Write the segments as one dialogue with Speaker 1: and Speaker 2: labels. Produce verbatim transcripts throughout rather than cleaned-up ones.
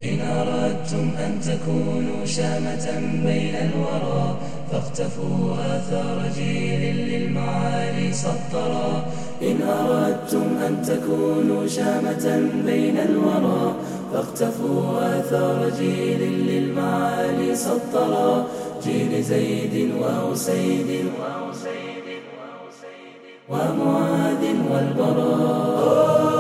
Speaker 1: إن أردتم أن تكونوا شامة بين الورى فاقتفوا آثار جيل للمعالي سطرا. إن أردتم أن تكونوا شامة بين الورى فاقتفوا آثار جيل للمعالي سطرا. جيل زيد وأسيد ومعاذ والبراء.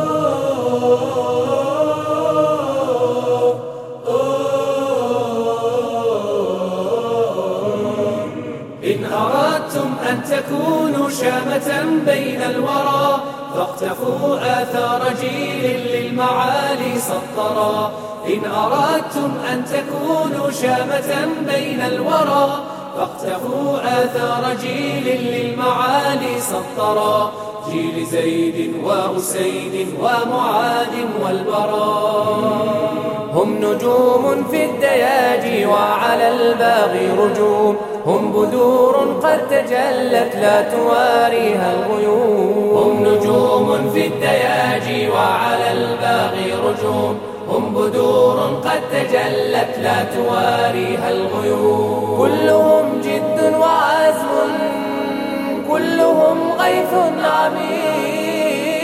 Speaker 2: إن أردتم أن تكونوا شامة بين الورى فاقتفوا آثار جيل للمعالي سطرا. إن أردتم أن تكونوا شامة بين الورى فاقتفوا آثار جيل للمعالي سطرا. جيل زيد وأسيد ومعاذ والبراء. هم نجوم في الدياجي وعلى الباغي رجوم. هم بدور قد تجلت لا تواريها الغيوم. هم نجوم في الدياجي وعلى الباغي رجوم. هم بدور قد تجلت لا تواريها الغيوم. كلهم جد وعزم كلهم غيث عميق.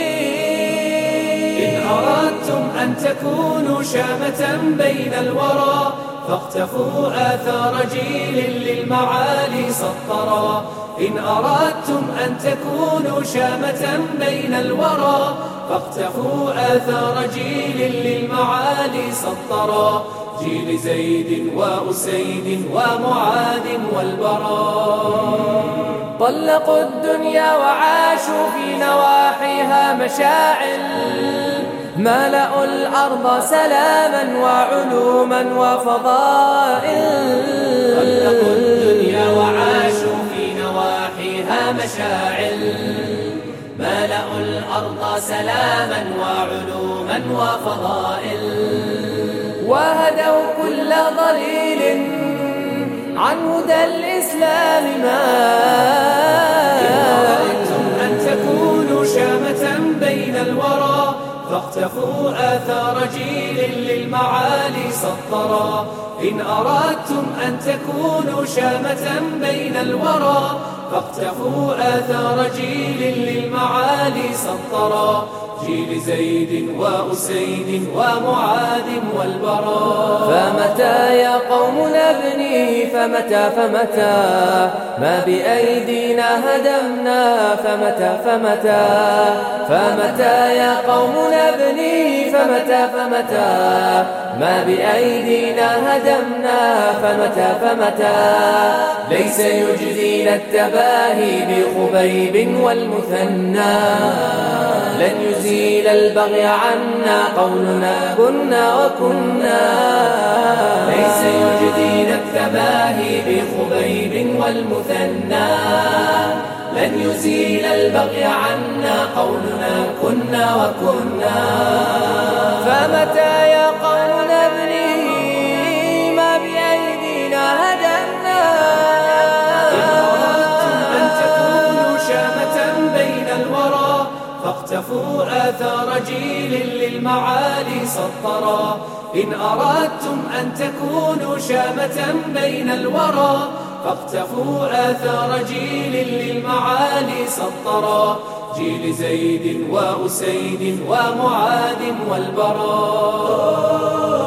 Speaker 2: إن أردتم أن تكونوا شامة بين الورى فاقتفوا آثار جيل للمعالي سطرا. إن أردتم أن تكونوا شامة بين الورى فاقتفوا آثار جيل للمعالي سطرا. جيل زيد وأسيد ومعاذ والبراء. طلقوا الدنيا وعاشوا في نواحيها مشاعل. ملأوا الأرض سلاما وعلوما وفضائل. طلقوا الدنيا وعاشوا في نواحيها مشاعل. ملأوا الأرض سلاما وعلوما وفضائل. وهدوا كل ضليل عن هدى الإسلام مائل. إن أردتم أن تكونوا شامة بين الورى فاقتفوا آثار جيل للمعالي سطرا. إن أردتم أن تكونوا شامة بين الورى فاقتفوا آثار جيل للمعالي سطرا. جيل زيد وأسيد ومعاذ والبراء. فمتى يا قوم نبني فمتى فمتى ما بأيدينا هدمنا فمتى فمتى. فمتى يا قوم نبني فمتى فمتى ما بأيدينا هدمنا فمتى فمتى. ليس يجزينا التباهي بخبيب والمثنى. لن يزيل البغي عنا قولنا كنا وكنا. ليس يجدينا التباهي بخبيب والمثنى. لن يزيل البغي عنا قولنا كنا وكنا. فمتى يا قوم نبني ما بأيدينا هدمنا. إن أردتم أن تكونوا شامة بين الورى فاقتفوا آثار جيل للمعالي سطرا. إن أردتم أن تكونوا شامة بين الورى فاقتفوا آثار جيل للمعالي سطرا. جيل زيد وأسيد ومعاذ والبراء.